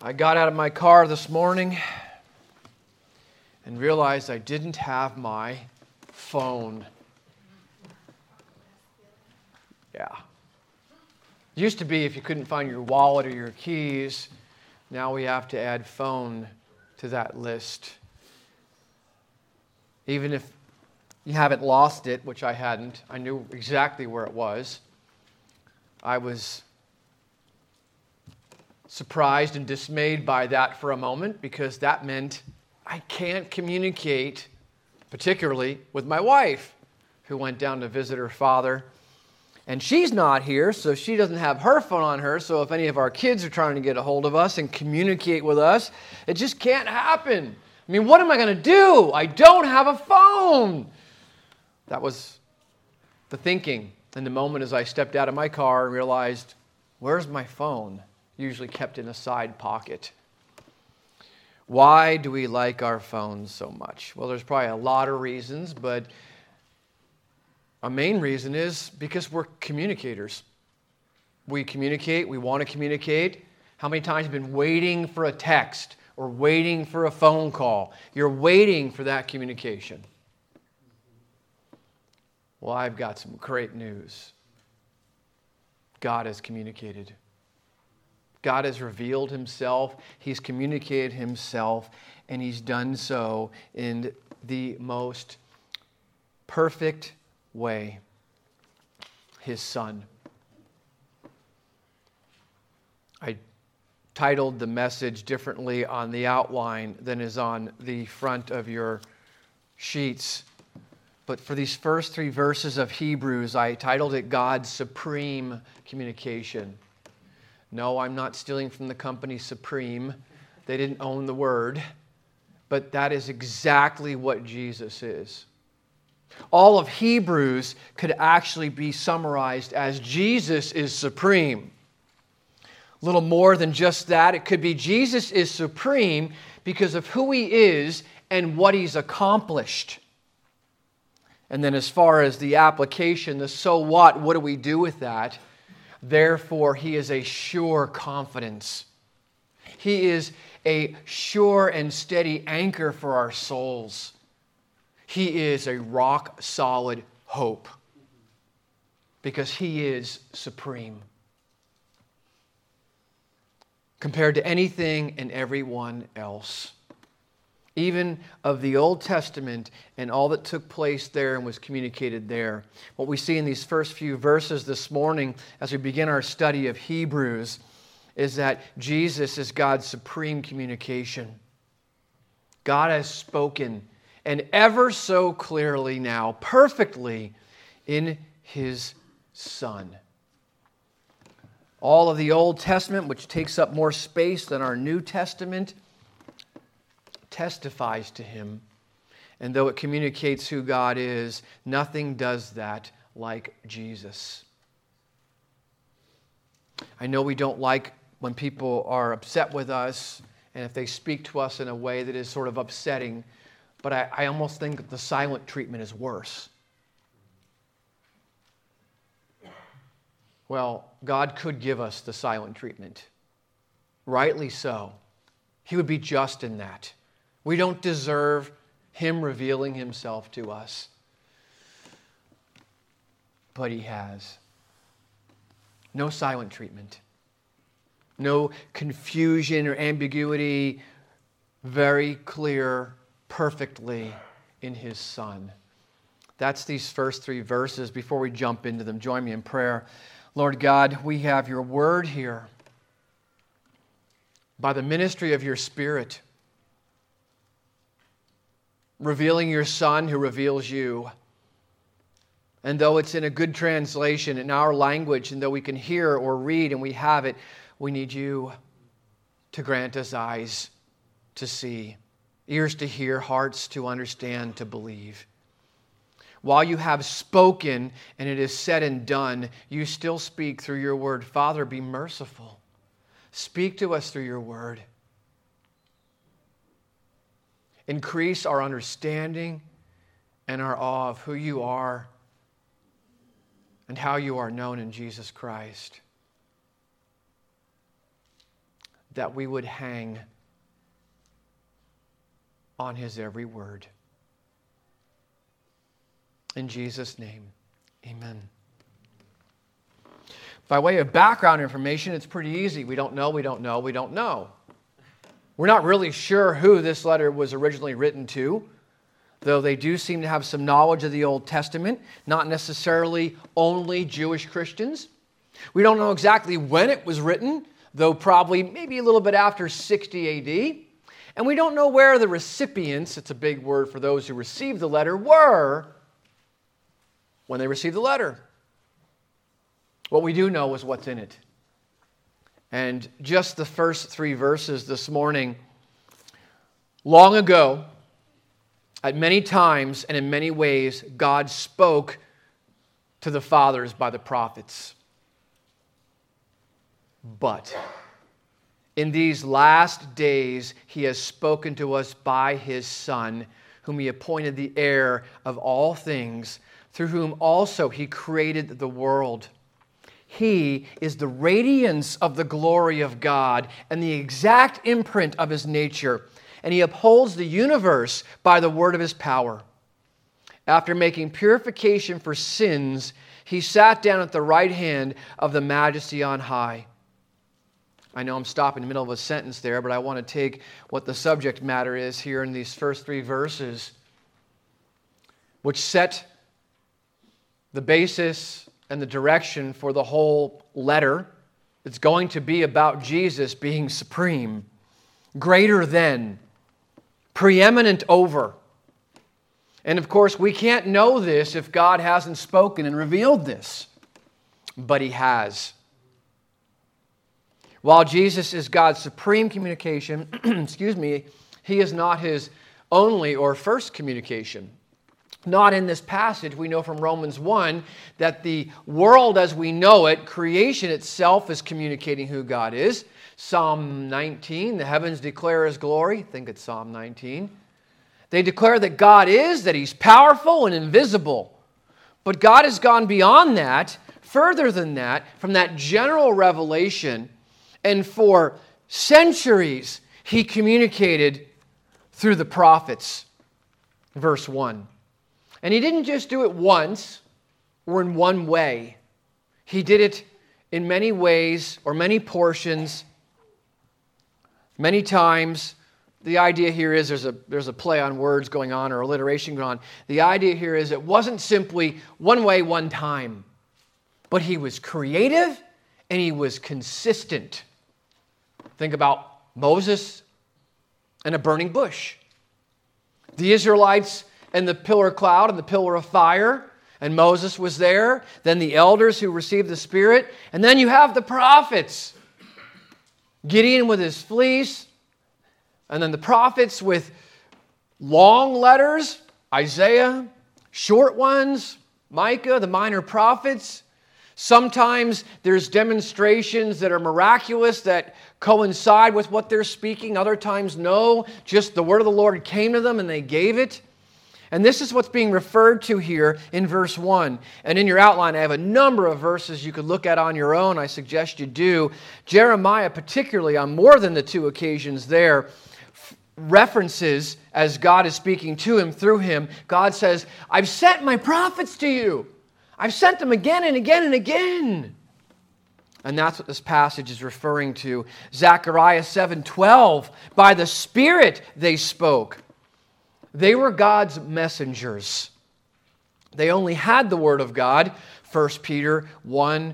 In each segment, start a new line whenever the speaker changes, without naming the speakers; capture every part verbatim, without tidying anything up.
I got out of my car this morning and realized I didn't have my phone. Yeah. It used to be if you couldn't find your wallet or your keys, now we have to add phone to that list. Even if you haven't lost it, which I hadn't, I knew exactly where it was. I was surprised and dismayed by that for a moment because that meant I can't communicate, particularly with my wife, who went down to visit her father. And she's not here, so she doesn't have her phone on her. So if any of our kids are trying to get a hold of us and communicate with us, it just can't happen. I mean, what am I going to do? I don't have a phone. That was the thinking in the moment as I stepped out of my car and realized, where's my phone? Usually kept in a side pocket. Why do we like our phones so much? Well, there's probably a lot of reasons, but a main reason is because we're communicators. We communicate, we want to communicate. How many times have you been waiting for a text or waiting for a phone call? You're waiting for that communication. Well, I've got some great news. God has communicated. God has revealed himself, he's communicated himself, and he's done so in the most perfect way. His Son. I titled the message differently on the outline than is on the front of your sheets. But for these first three verses of Hebrews, I titled it God's Supreme Communication. No, I'm not stealing from the company Supreme. They didn't own the word. But that is exactly what Jesus is. All of Hebrews could actually be summarized as Jesus is supreme. A little more than just that. It could be Jesus is supreme because of who he is and what he's accomplished. And then as far as the application, the so what, what do we do with that? Therefore, he is a sure confidence. He is a sure and steady anchor for our souls. He is a rock-solid hope because he is supreme compared to anything and everyone else. Even of the Old Testament and all that took place there and was communicated there. What we see in these first few verses this morning as we begin our study of Hebrews is that Jesus is God's supreme communication. God has spoken, and ever so clearly now, perfectly, in his Son. All of the Old Testament, which takes up more space than our New Testament, testifies to him. And though it communicates who God is, nothing does that like Jesus. I know we don't like when people are upset with us and if they speak to us in a way that is sort of upsetting, but I, I almost think that the silent treatment is worse. Well, God could give us the silent treatment. Rightly so. He would be just in that. We don't deserve him revealing himself to us. But he has. No silent treatment. No confusion or ambiguity. Very clear, perfectly in his Son. That's these first three verses. Before we jump into them, join me in prayer. Lord God, we have your word here. By the ministry of your Spirit, revealing your Son who reveals you. And though it's in a good translation in our language, and though we can hear or read and we have it, we need you to grant us eyes to see, ears to hear, hearts to understand, to believe. While you have spoken and it is said and done, you still speak through your word. Father, be merciful. Speak to us through your word. Increase our understanding and our awe of who you are and how you are known in Jesus Christ. that we would hang on his every word. In Jesus' name, amen. By way of background information, it's pretty easy. We don't know, we don't know, we don't know. We're not really sure who this letter was originally written to, though they do seem to have some knowledge of the Old Testament, not necessarily only Jewish Christians. We don't know exactly when it was written, though probably maybe a little bit after sixty A D. And we don't know where the recipients, it's a big word for those who received the letter, were when they received the letter. What we do know is what's in it. And just the first three verses this morning. Long ago, at many times and in many ways, God spoke to the fathers by the prophets. But in these last days, he has spoken to us by his Son, whom he appointed the heir of all things, through whom also he created the world. He is the radiance of the glory of God and the exact imprint of his nature, and he upholds the universe by the word of his power. After making purification for sins, he sat down at the right hand of the Majesty on high. I know I'm stopping in the middle of a sentence there, but I want to take what the subject matter is here in these first three verses, which set the basis and the direction for the whole letter. It's going to be about Jesus being supreme, greater than, preeminent over. And of course, we can't know this if God hasn't spoken and revealed this, but he has. While Jesus is God's supreme communication, excuse me, he is not his only or first communication. Not in this passage. We know from Romans one that the world as we know it, creation itself, is communicating who God is. Psalm nineteen, the heavens declare his glory. I think it's Psalm nineteen. They declare that God is, that he's powerful and invisible. But God has gone beyond that, further than that, from that general revelation. And for centuries, he communicated through the prophets. Verse one. And he didn't just do it once or in one way. He did it in many ways or many portions, many times. The idea here is there's a, there's a play on words going on or alliteration going on. The idea here is it wasn't simply one way, one time, but he was creative and he was consistent. Think about Moses and a burning bush. The Israelites and the pillar of cloud and the pillar of fire, and Moses was there. Then the elders who received the Spirit. And then you have the prophets. Gideon with his fleece. And then the prophets with long letters. Isaiah, short ones. Micah, the minor prophets. Sometimes there's demonstrations that are miraculous that coincide with what they're speaking. Other times, no. Just the word of the Lord came to them and they gave it. And this is what's being referred to here in verse one. And in your outline, I have a number of verses you could look at on your own. I suggest you do. Jeremiah, particularly on more than the two occasions there, references as God is speaking to him through him. God says, I've sent my prophets to you. I've sent them again and again and again. And that's what this passage is referring to. Zechariah seven twelve, by the Spirit they spoke. They were God's messengers. They only had the Word of God. First Peter one,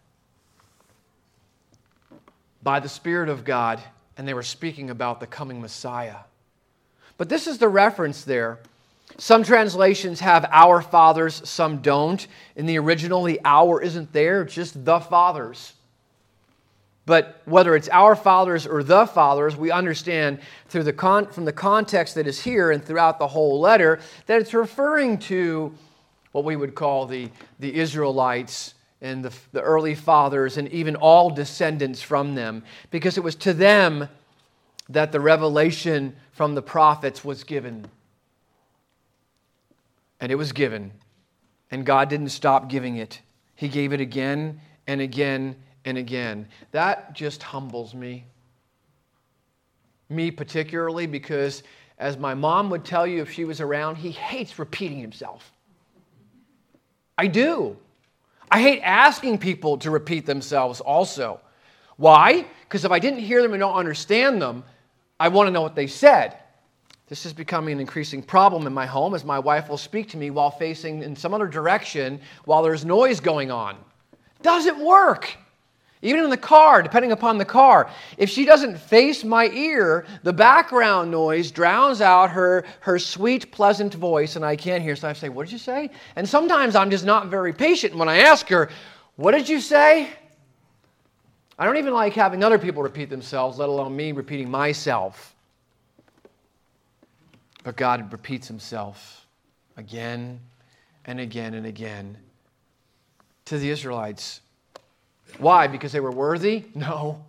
by the Spirit of God, and they were speaking about the coming Messiah. But this is the reference there. Some translations have our fathers, some don't. In the original, the our isn't there, it's just the fathers. But whether it's our fathers or the fathers, we understand through the con- from the context that is here and throughout the whole letter that it's referring to what we would call the, the Israelites and the, the early fathers and even all descendants from them, because it was to them that the revelation from the prophets was given. And it was given. And God didn't stop giving it. He gave it again and again and again. That just humbles me. Me particularly, because as my mom would tell you if she was around, he hates repeating himself. I do. I hate asking people to repeat themselves also. Why? Because if I didn't hear them and don't understand them, I want to know what they said. This is becoming an increasing problem in my home as my wife will speak to me while facing in some other direction while there's noise going on. Doesn't work. Even in the car, depending upon the car. If she doesn't face my ear, the background noise drowns out her, her sweet, pleasant voice, and I can't hear. So I say, what did you say? And sometimes I'm just not very patient when I ask her, what did you say? I don't even like having other people repeat themselves, let alone me repeating myself. But God repeats himself again and again and again to the Israelites. Why? Because they were worthy? No.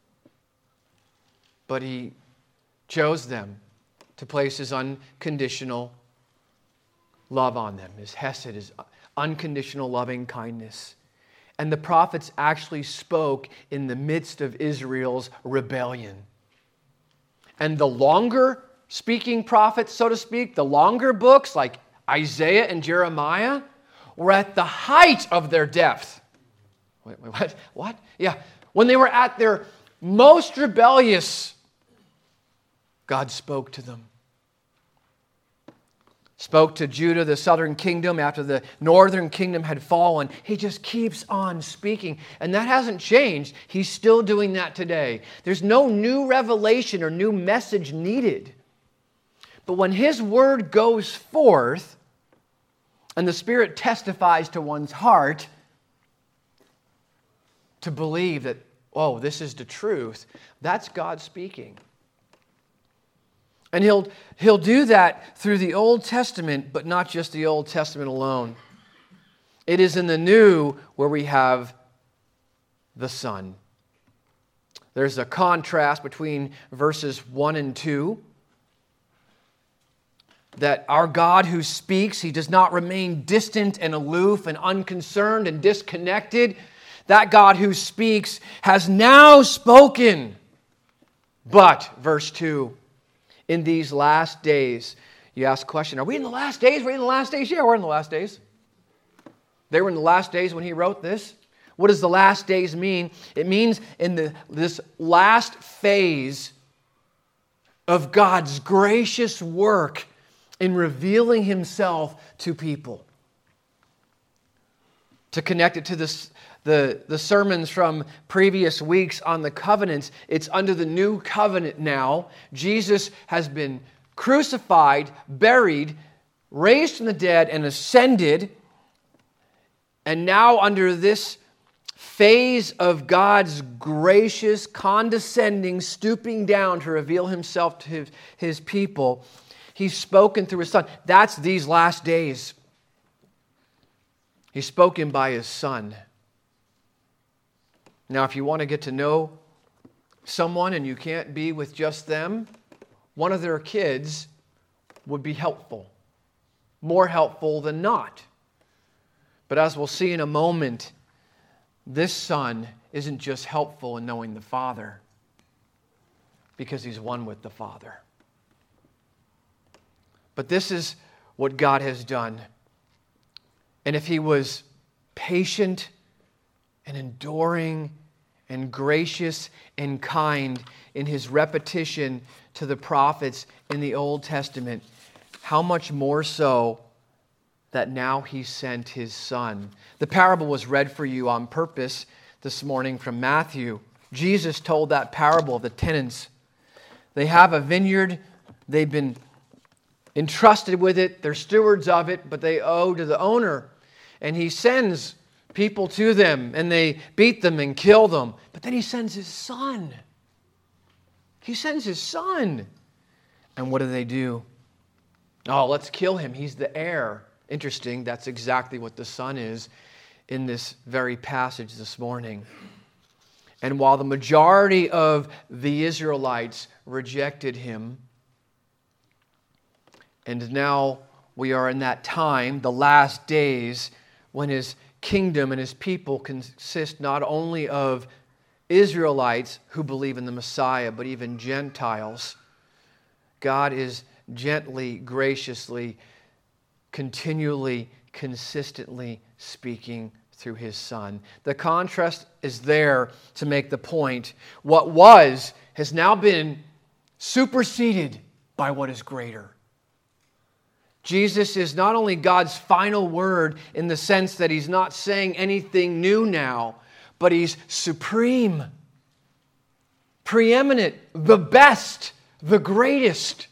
But he chose them to place his unconditional love on them. His hesed, his unconditional loving kindness. And the prophets actually spoke in the midst of Israel's rebellion. And the longer speaking prophets, so to speak, the longer books like Isaiah and Jeremiah were at the height of their depth. Wait, wait, what? What? Yeah. When they were at their most rebellious, God spoke to them. Spoke to Judah, the southern kingdom, after the northern kingdom had fallen. He just keeps on speaking. And that hasn't changed. He's still doing that today. There's no new revelation or new message needed. But when his word goes forth, and the Spirit testifies to one's heart, to believe that, oh, this is the truth, that's God speaking. And he'll, he'll do that through the Old Testament, but not just the Old Testament alone. It is in the New where we have the Son. There's a contrast between verses one and two. That our God who speaks, he does not remain distant and aloof and unconcerned and disconnected. That God who speaks has now spoken. But, verse two, in these last days, you ask the question, are we in the last days? We're in the last days? Yeah, we're in the last days. They were in the last days when he wrote this. What does the last days mean? It means in the, this last phase of God's gracious work in revealing himself to people. To connect it to this, the, the sermons from previous weeks on the covenants, it's under the new covenant now. Jesus has been crucified, buried, raised from the dead, and ascended. And now under this phase of God's gracious, condescending, stooping down to reveal himself to his, his people, he's spoken through his Son. That's these last days. He's spoken by his Son. Now, if you want to get to know someone and you can't be with just them, one of their kids would be helpful. More helpful than not. But as we'll see in a moment, this Son isn't just helpful in knowing the Father, because he's one with the Father. But this is what God has done. And if he was patient and enduring and gracious and kind in his repetition to the prophets in the Old Testament, how much more so that now he sent his Son. The parable was read for you on purpose this morning from Matthew. Jesus told that parable of the tenants. They have a vineyard. They've been entrusted with it. They're stewards of it, but they owe to the owner. And he sends people to them, and they beat them and kill them. But then he sends his Son. He sends his Son. And what do they do? Oh, let's kill him. He's the heir. Interesting, that's exactly what the Son is in this very passage this morning. And while the majority of the Israelites rejected him, and now we are in that time, the last days, when his kingdom and his people consist not only of Israelites who believe in the Messiah, but even Gentiles, God is gently, graciously, continually, consistently speaking through His Son. The contrast is there to make the point. What was has now been superseded by what is greater. Jesus is not only God's final word in the sense that He's not saying anything new now, but He's supreme, preeminent, the best, the greatest.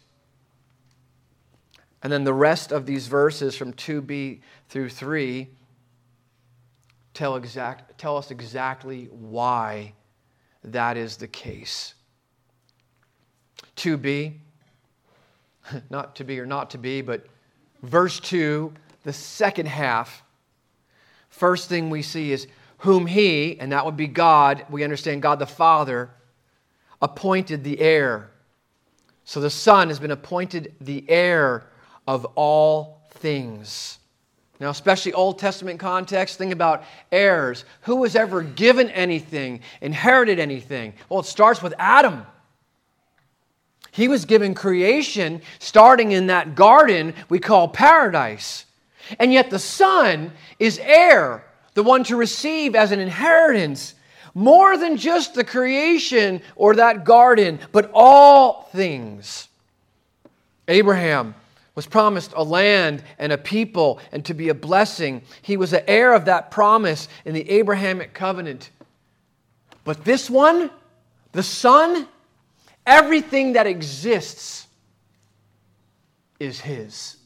And then the rest of these verses from two b through three tell, exact, tell us exactly why that is the case. two b, not to be or not to be, but verse two, the second half, first thing we see is whom He, and that would be God, we understand God the Father, appointed the heir. So the Son has been appointed the heir of all things. Now, especially Old Testament context, think about heirs. Who was ever given anything, inherited anything? Well, it starts with Adam. He was given creation starting in that garden we call paradise. And yet the Son is heir, the one to receive as an inheritance more than just the creation or that garden, but all things. Abraham was promised a land and a people and to be a blessing. He was an heir of that promise in the Abrahamic covenant. But this one, the Son, everything that exists is His.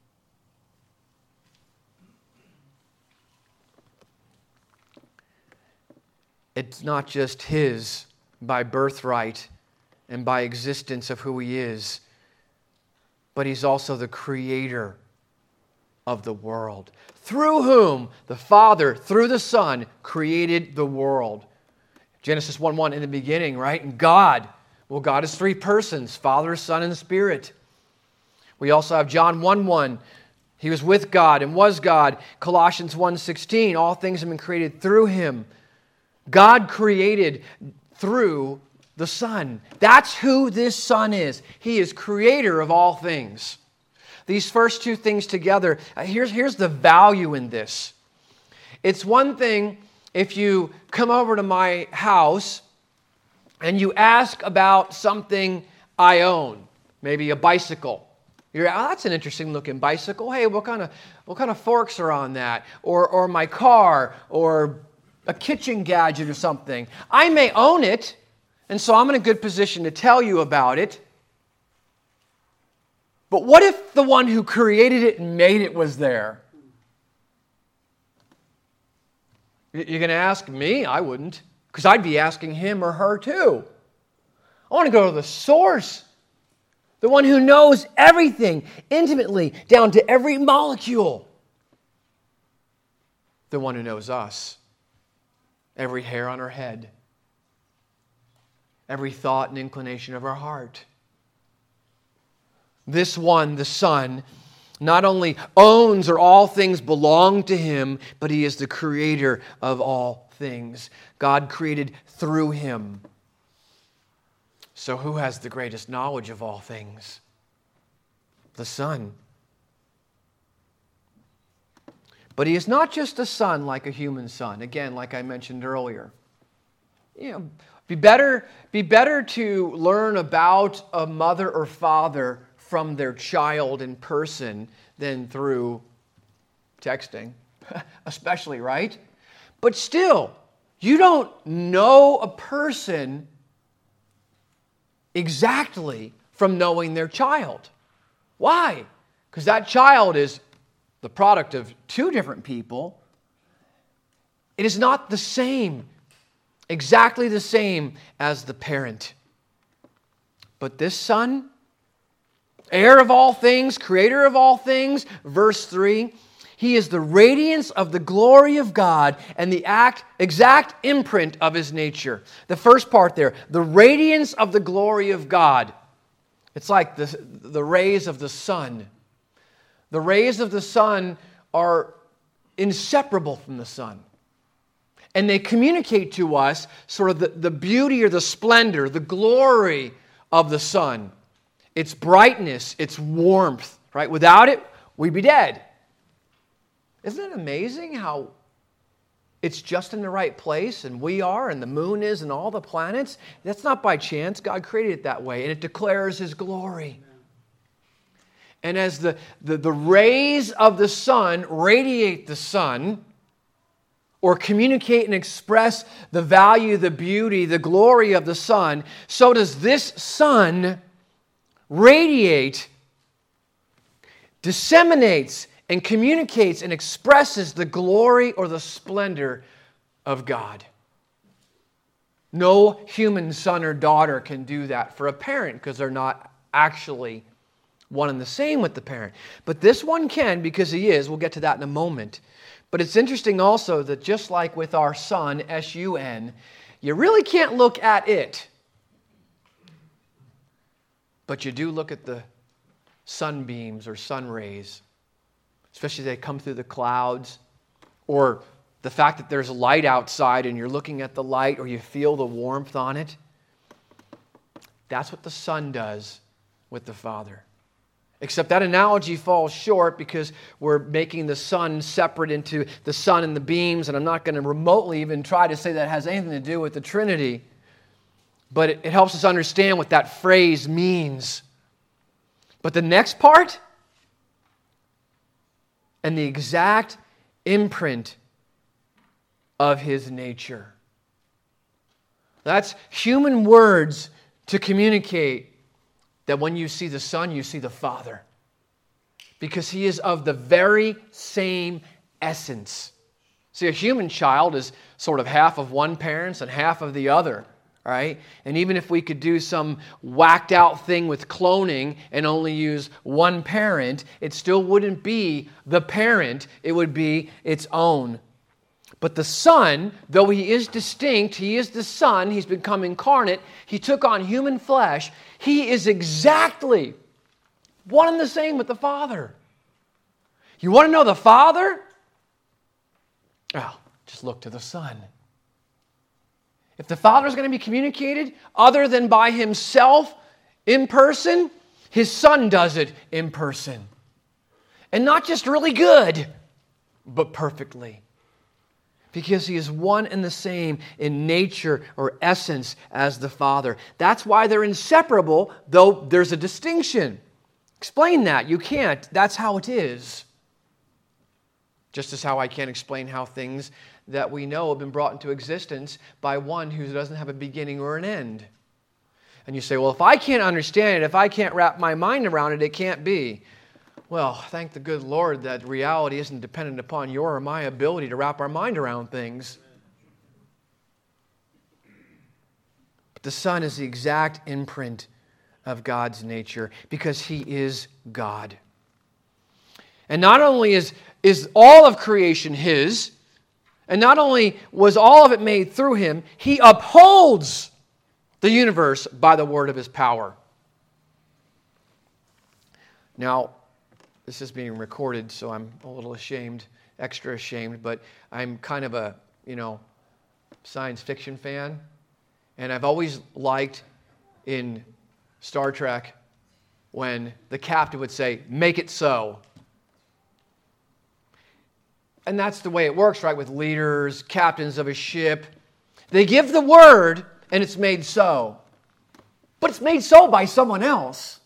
It's not just His by birthright and by existence of who He is, but He's also the creator of the world, through whom the Father, through the Son, created the world. Genesis one one, in the beginning, right? And God, well, God is three persons, Father, Son, and Spirit. We also have John one one, He was with God and was God. Colossians one sixteen, all things have been created through Him. God created through the Son. That's who this Son is. He is creator of all things. These first two things together, here's, here's the value in this. It's one thing if you come over to my house and you ask about something I own, maybe a bicycle. You're, oh, that's an interesting looking bicycle. Hey, what kind of what kind of forks are on that? Or or my car, or a kitchen gadget or something. I may own it, and so I'm in a good position to tell you about it. But what if the one who created it and made it was there? You're going to ask me? I wouldn't, because I'd be asking him or her too. I want to go to the source, the one who knows everything intimately, down to every molecule. The one who knows us. Every hair on our head. Every thought and inclination of our heart. This one, the Son, not only owns or all things belong to Him, but He is the creator of all things. God created through Him. So who has the greatest knowledge of all things? The Son. But He is not just a son like a human son. Again, like I mentioned earlier. You know, be better, be better to learn about a mother or father from their child in person than through texting. Especially, right? But still, you don't know a person exactly from knowing their child. Why? Because that child is the product of two different people. It is not the same, exactly the same as the parent. But this Son, heir of all things, creator of all things, verse three, He is the radiance of the glory of God and the act, exact imprint of His nature. The first part there, the radiance of the glory of God. It's like the, the rays of the sun. The rays of the sun are inseparable from the sun. and they communicate to us sort of the, the beauty or the splendor, the glory of the sun. Its brightness, its warmth, right? Without it, we'd be dead. Isn't it amazing how it's just in the right place, and we are, and the moon is, and all the planets? That's not by chance. God created it that way, and it declares His glory. And as the, the, the rays of the sun radiate the sun, or communicate and express the value, the beauty, the glory of the sun, so does this sun radiate, disseminates, and communicates and expresses the glory or the splendor of God. No human son or daughter can do that for a parent because they're not actually one and the same with the parent. But this one can, because he is. We'll get to that in a moment. But it's interesting also that just like with our sun, S U N, you really can't look at it. But you do look at the sunbeams or sun rays, especially as they come through the clouds, or the fact that there's light outside and you're looking at the light or you feel the warmth on it. That's what the sun does with the Father. Except that analogy falls short because we're making the sun separate into the sun and the beams, and I'm not going to remotely even try to say that has anything to do with the Trinity. But it, it helps us understand what that phrase means. But the next part, and the exact imprint of His nature. That's human words to communicate that when you see the Son, you see the Father. Because He is of the very same essence. See, a human child is sort of half of one parent and half of the other, right? And even if we could do some whacked out thing with cloning and only use one parent, it still wouldn't be the parent, it would be its own. But the Son, though He is distinct, He is the Son, He's become incarnate, He took on human flesh, He is exactly one and the same with the Father. You want to know the Father? Oh, just look to the Son. If the Father is going to be communicated other than by Himself in person, His Son does it in person. And not just really good, but perfectly. Because He is one and the same in nature or essence as the Father. That's why they're inseparable, though there's a distinction. Explain that. You can't. That's how it is. Just as how I can't explain how things that we know have been brought into existence by one who doesn't have a beginning or an end. And you say, well, if I can't understand it, if I can't wrap my mind around it, it can't be. Well, thank the good Lord that reality isn't dependent upon your or my ability to wrap our mind around things. But the Son is the exact imprint of God's nature because He is God. And not only is, is all of creation His, and not only was all of it made through Him, He upholds the universe by the word of His power. Now, this is being recorded, so I'm a little ashamed, extra ashamed, but I'm kind of a, you know, science fiction fan. And I've always liked in Star Trek when the captain would say, "Make it so." And that's the way it works, right, with leaders, captains of a ship. They give the word, and it's made so. But it's made so by someone else.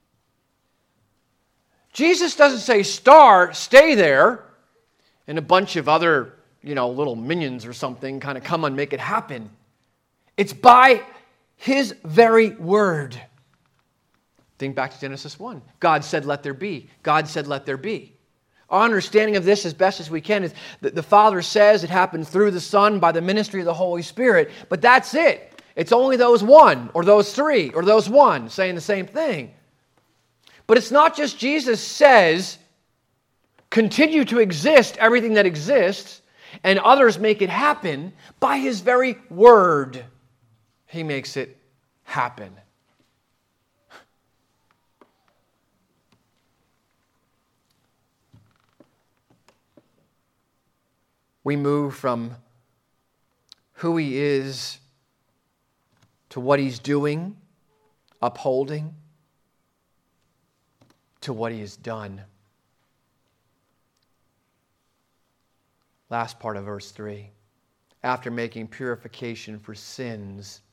Jesus doesn't say, "Star, stay there," and a bunch of other, you know, little minions or something kind of come and make it happen. It's by His very word. Think back to Genesis one. God said, "Let there be." God said, "Let there be." Our understanding of this as best as we can is that the Father says it happened through the Son by the ministry of the Holy Spirit, but that's it. It's only those one, or those three, or those one saying the same thing. But it's not just Jesus says, continue to exist, everything that exists, and others make it happen. By His very word, He makes it happen. We move from who he is to what he's doing, upholding, to what he has done. Last part of verse three. After making purification for sins.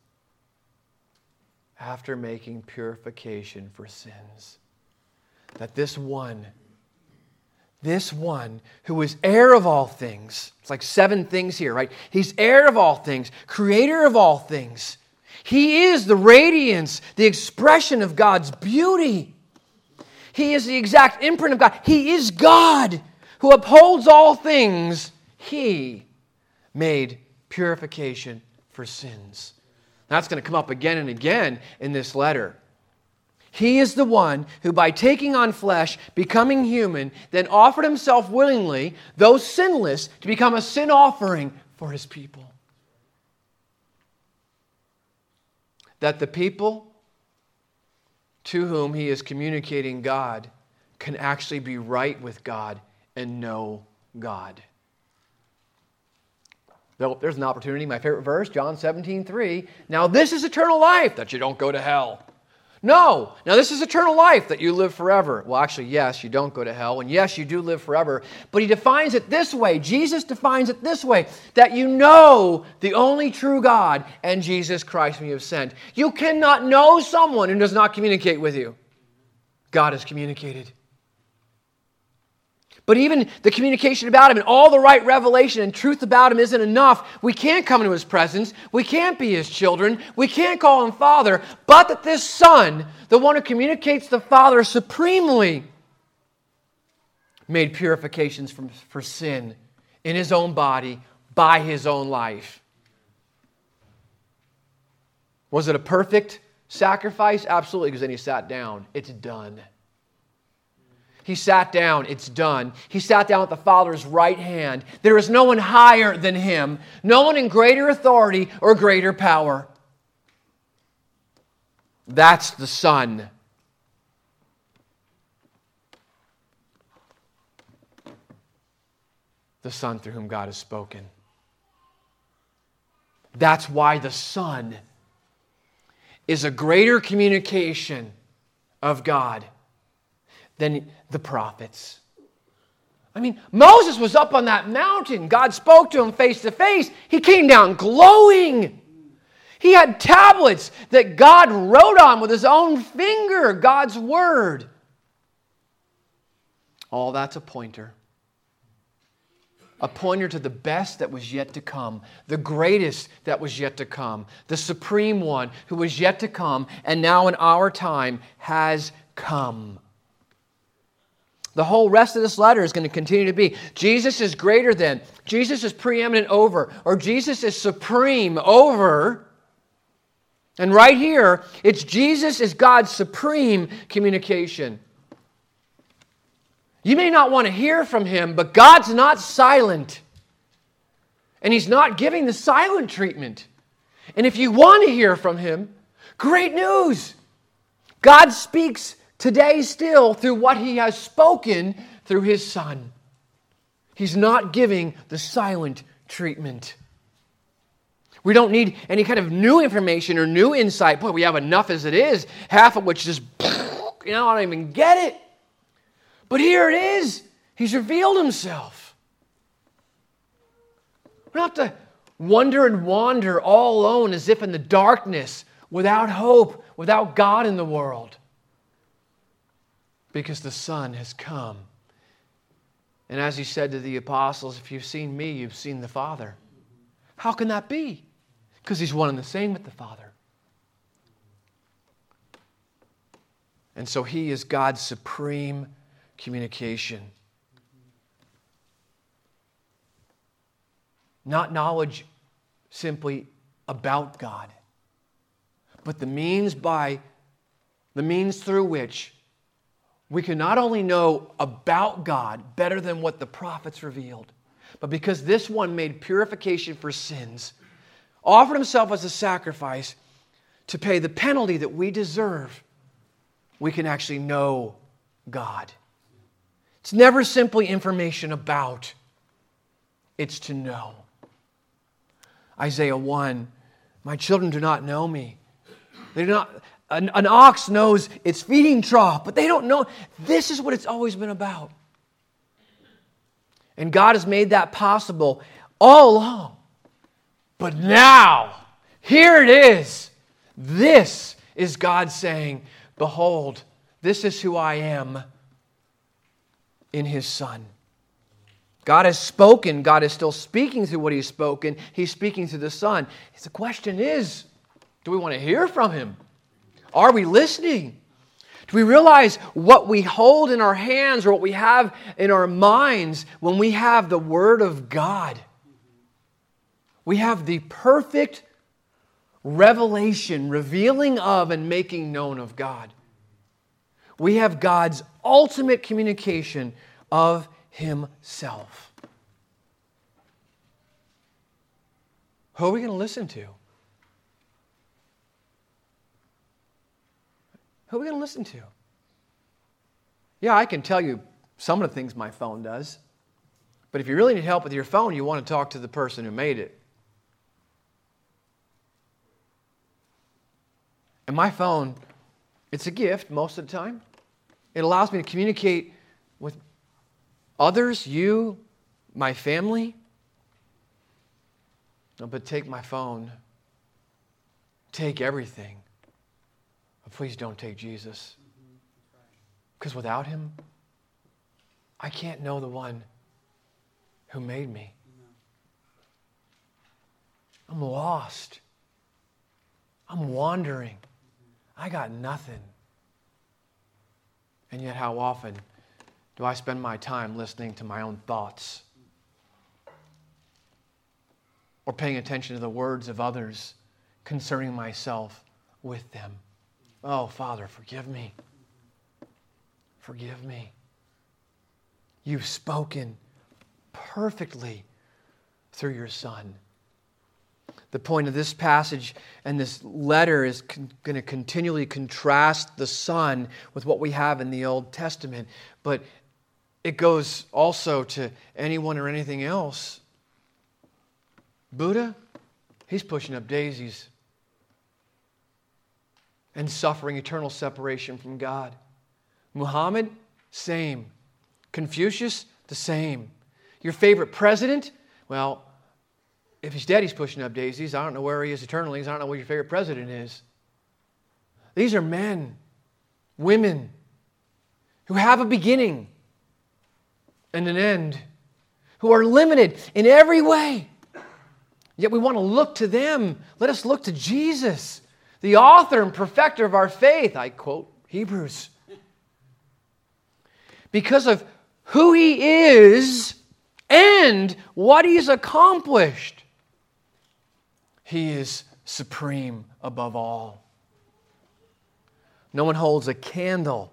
After making purification for sins. That this one, this one who is heir of all things, it's like seven things here, right? He's heir of all things, creator of all things. He is the radiance, the expression of God's beauty. He is the exact imprint of God. He is God who upholds all things. He made purification for sins. That's going to come up again and again in this letter. He is the one who, by taking on flesh, becoming human, then offered himself willingly, though sinless, to become a sin offering for his people. That the people to whom he is communicating God can actually be right with God and know God. There's an opportunity, my favorite verse, John seventeen three. Now this is eternal life, that you don't go to hell. No, now this is eternal life, that you live forever. Well, actually, yes, you don't go to hell, and yes, you do live forever. But he defines it this way. Jesus defines it this way, that you know the only true God and Jesus Christ whom you have sent. You cannot know someone who does not communicate with you. God has communicated. But even the communication about Him and all the right revelation and truth about Him isn't enough. We can't come into His presence. We can't be His children. We can't call Him Father. But that this Son, the one who communicates the Father supremely, made purifications from, for sin in His own body by His own life. Was it a perfect sacrifice? Absolutely, because then He sat down. It's done. He sat down, it's done. He sat down at the Father's right hand. There is no one higher than Him, no one in greater authority or greater power. That's the Son. The Son through whom God has spoken. That's why the Son is a greater communication of God than the prophets. I mean, Moses was up on that mountain. God spoke to him face to face. He came down glowing. He had tablets that God wrote on with His own finger, God's Word. All that's a pointer. A pointer to the best that was yet to come, the greatest that was yet to come, the supreme one who was yet to come and now in our time has come. The whole rest of this letter is going to continue to be Jesus is greater than, Jesus is preeminent over, or Jesus is supreme over. And right here, it's Jesus is God's supreme communication. You may not want to hear from Him, but God's not silent. And He's not giving the silent treatment. And if you want to hear from Him, great news. God speaks today still through what He has spoken through His Son. He's not giving the silent treatment. We don't need any kind of new information or new insight. Boy, we have enough as it is, half of which just, you know, I don't even get it. But here it is. He's revealed Himself. We don't have to wonder and wander all alone as if in the darkness, without hope, without God in the world. Because the Son has come. And as He said to the apostles, if you've seen me, you've seen the Father. How can that be? Because He's one and the same with the Father. And so He is God's supreme communication. Not knowledge simply about God, but the means by, the means through which we can not only know about God better than what the prophets revealed, but because this one made purification for sins, offered Himself as a sacrifice to pay the penalty that we deserve, we can actually know God. It's never simply information about. It's to know. Isaiah one, my children do not know me. They do not, an, an ox knows its feeding trough, but they don't know. This is what it's always been about. And God has made that possible all along. But now, here it is. This is God saying, behold, this is who I am in His Son. God has spoken. God is still speaking through what He's spoken. He's speaking through the Son. The question is, do we want to hear from Him? Are we listening? Do we realize what we hold in our hands or what we have in our minds when we have the Word of God? We have the perfect revelation, revealing of and making known of God. We have God's ultimate communication of Himself. Who are we going to listen to? Who are we going to listen to? Yeah, I can tell you some of the things my phone does. But if you really need help with your phone, you want to talk to the person who made it. And my phone, it's a gift most of the time. It allows me to communicate with others, you, my family. No, but take my phone. Take everything. But please don't take Jesus. Because without Him, I can't know the one who made me. I'm lost. I'm wandering. I got nothing. And yet how often do I spend my time listening to my own thoughts? Or paying attention to the words of others concerning myself with them? Oh, Father, forgive me. Forgive me. You've spoken perfectly through your Son. The point of this passage and this letter is con- going to continually contrast the Son with what we have in the Old Testament. But it goes also to anyone or anything else. Buddha, he's pushing up daisies and suffering eternal separation from God. Muhammad, same. Confucius, the same. Your favorite president? Well, if he's dead, he's pushing up daisies. I don't know where he is eternally. I don't know what your favorite president is. These are men, women, who have a beginning and an end, who are limited in every way. Yet we want to look to them. Let us look to Jesus, the author and perfecter of our faith. I quote Hebrews. Because of who He is and what He's accomplished, He is supreme above all. No one holds a candle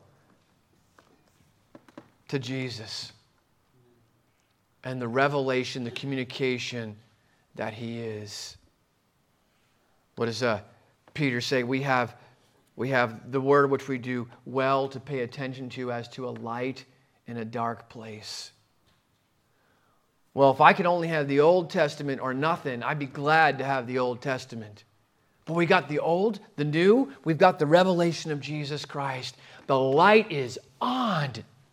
to Jesus and the revelation, the communication that He is. What does uh, Peter say? We have, we have the Word which we do well to pay attention to as to a light in a dark place. Well, if I could only have the Old Testament or nothing, I'd be glad to have the Old Testament. But we got the old, the new, we've got the revelation of Jesus Christ. The light is on.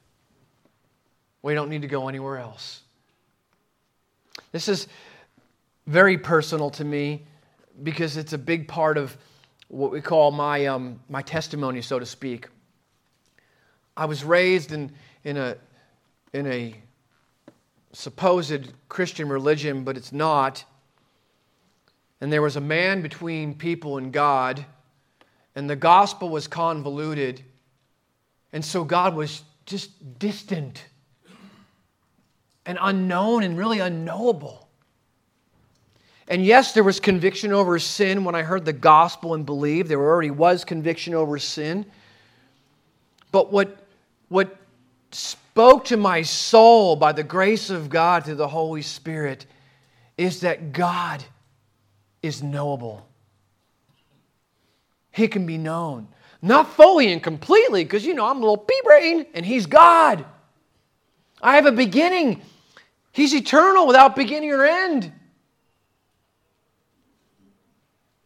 We don't need to go anywhere else. This is very personal to me because it's a big part of what we call my um, my testimony, so to speak. I was raised in in a in a supposed Christian religion, but it's not. And there was a man between people and God, and the gospel was convoluted, and so God was just distant and unknown and really unknowable. And yes, there was conviction over sin when I heard the gospel and believed. There already was conviction over sin. But what, what spoke to my soul by the grace of God through the Holy Spirit is that God is knowable. He can be known. Not fully and completely, because, you know, I'm a little pea-brain, and He's God. I have a beginning. He's eternal without beginning or end.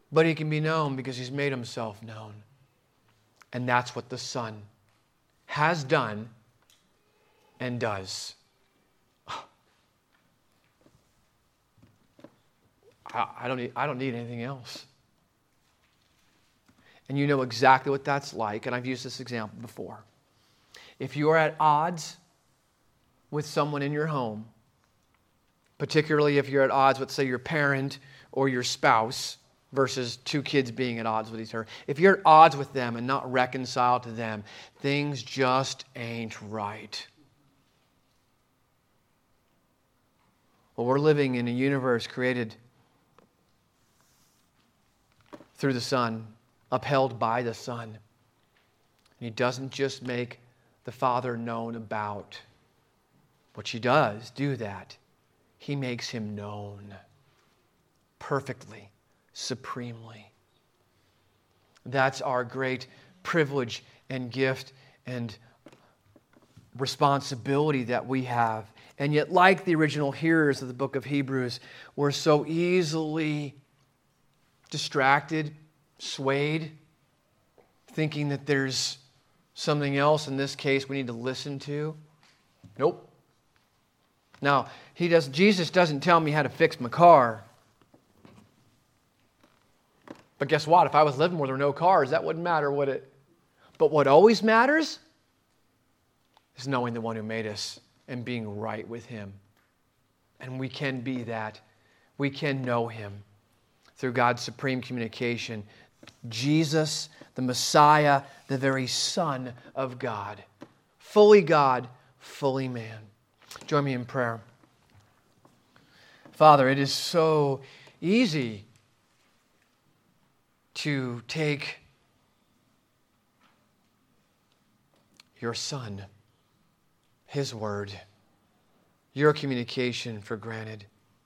But he can be known because he's made himself known. And that's what the Son has done and does. I don't need, I don't need anything else. And you know exactly what that's like, and I've used this example before. If you are at odds with someone in your home, particularly if you're at odds with, say, your parent or your spouse, versus two kids being at odds with each other, if you're at odds with them and not reconciled to them, things just ain't right. Well, we're living in a universe created through the Son, upheld by the Son. And he doesn't just make the Father known about, which he does do that. He makes him known perfectly, supremely. That's our great privilege and gift and responsibility that we have. And yet, like the original hearers of the book of Hebrews, we're so easily distracted, swayed, thinking that there's something else in this case we need to listen to. Nope. Now, he does, Jesus doesn't tell me how to fix my car. But guess what? If I was living where there were no cars, that wouldn't matter, would it? But what always matters is knowing the one who made us and being right with him. And we can be that. We can know him through God's supreme communication. Jesus, the Messiah, the very Son of God. Fully God, fully man. Join me in prayer. Father, it is so easy to take your Son, his word, your communication for granted.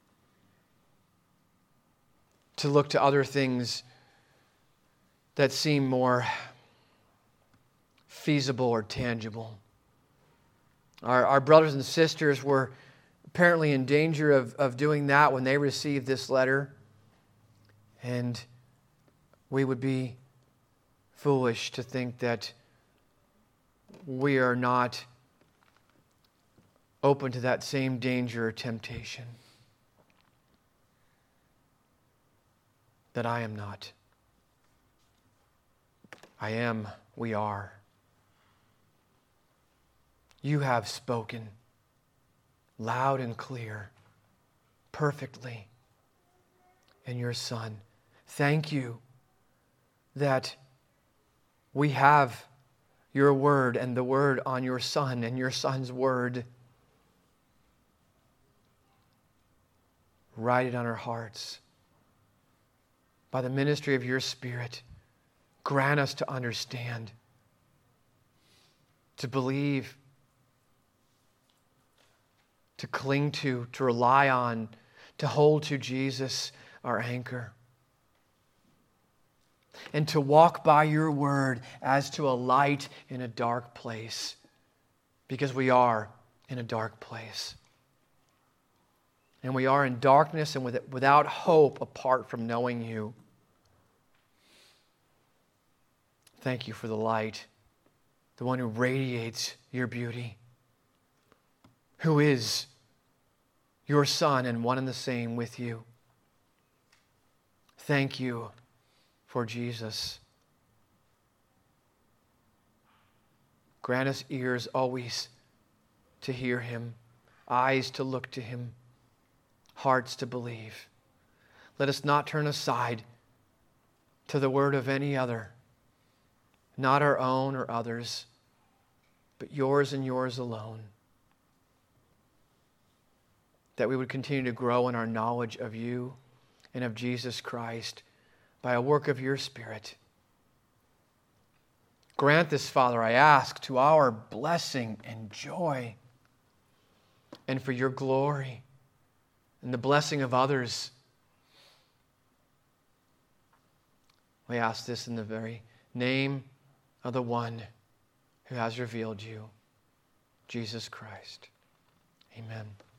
To look to other things that seem more feasible or tangible. Our, our brothers and sisters were apparently in danger of, of doing that when they received this letter. And we would be foolish to think that we are not open to that same danger or temptation. That I am not. I am, we are. You have spoken loud and clear, perfectly, in your Son. Thank you that we have your word and the word on your Son and your Son's word. Write it on our hearts. By the ministry of your Spirit, grant us to understand, to believe, to cling to, to rely on, to hold to Jesus, our anchor. And to walk by your word as to a light in a dark place, because we are in a dark place. And we are in darkness and without hope apart from knowing you. Thank you for the light, the one who radiates your beauty, who is your Son and one and the same with you. Thank you for Jesus. Grant us ears always to hear him, eyes to look to him, hearts to believe. Let us not turn aside to the word of any other, not our own or others, but yours and yours alone. That we would continue to grow in our knowledge of you and of Jesus Christ by a work of your Spirit. Grant this, Father, I ask, to our blessing and joy, and for your glory and the blessing of others. We ask this in the very name of the one who has revealed you, Jesus Christ. Amen.